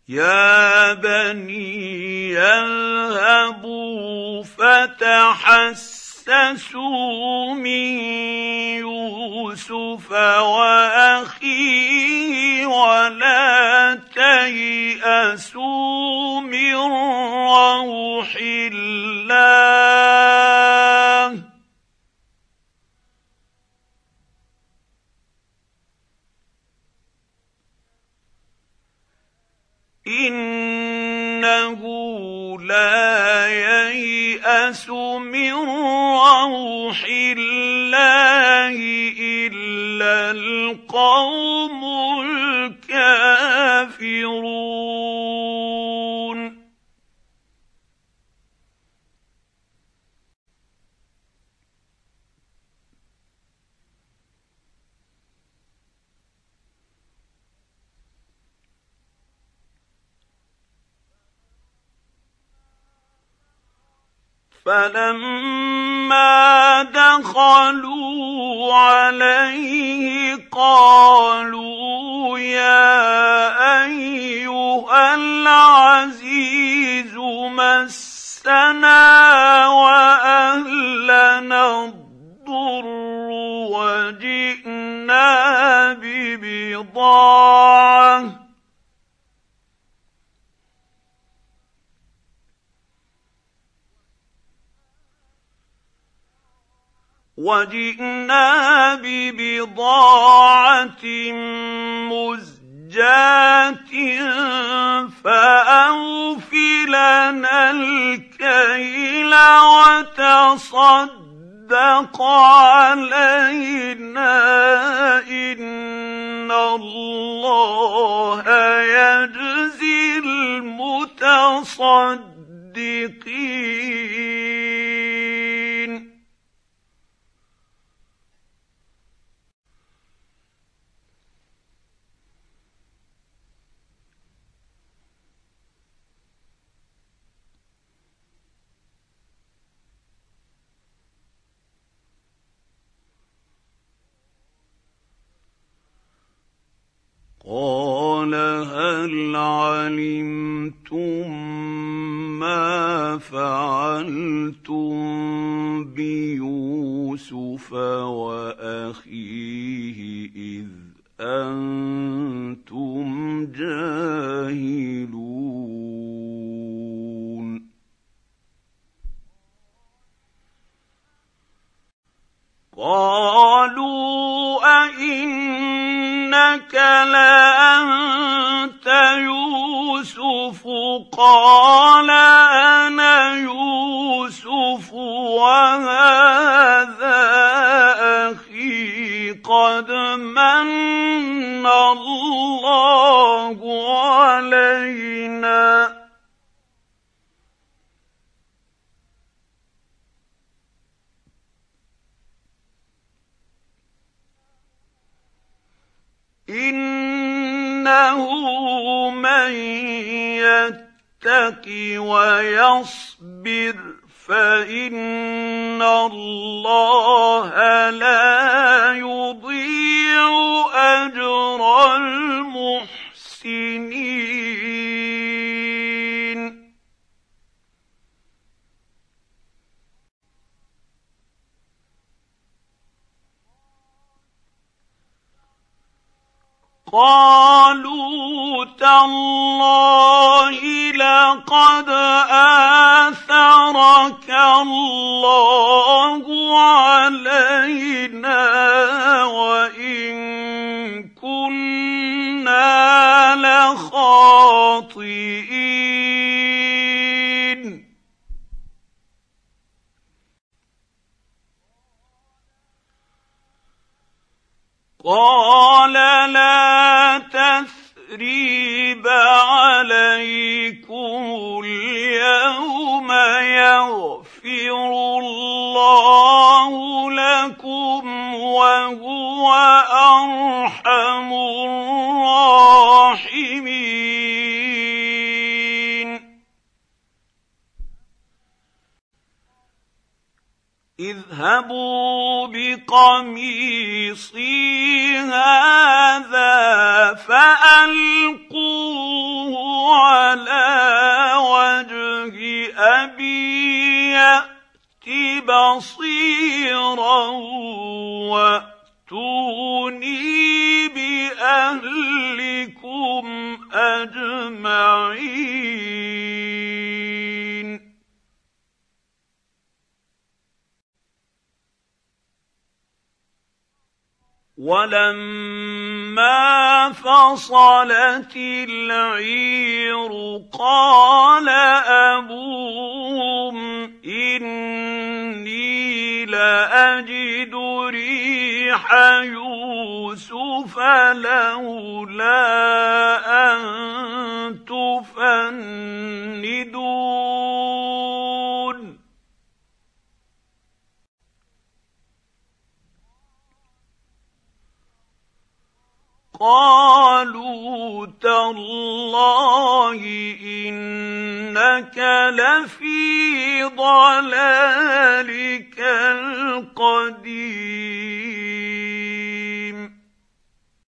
يا بني يذهبوا فتحسسوا من يوسف وأخيه ولا تيأسوا من روح الله إنه لا ييأس من روح الله إلا القوم الكافرون فلما دخلوا عليه قالوا يا أيها العزيز مسنا وأهلنا الضر وجئنا ببضاعة مزجاة فأوف لنا الكيل وتصدق علينا إن الله يجزي المتصدقين قال هل علمتم ما فعلتم بيوسف وأخيه إذ أنتم جاهلون قالوا أئنك لأنت يوسف قال أنا يوسف وهذا أخي قد من الله علينا إنه من يتق ويصبر فإن الله لا يضيع أجر المحسنين قالوا تالله لقد آثرك الله علينا وإن كنا لخاطئين قال لا تثريب عليكم اليوم يغفر الله لكم وهو أرحم الراحمين اذهبوا بقميصي هذا فألقوه على وجه أبي يأت بصيرا وأتوني بأهلكم أجمعين. ولما فصلت العير قال أبوهم إني لأجد ريح يوسف لولا أن تفندون. قالوا تالله إنك لفي ضلالك القديم.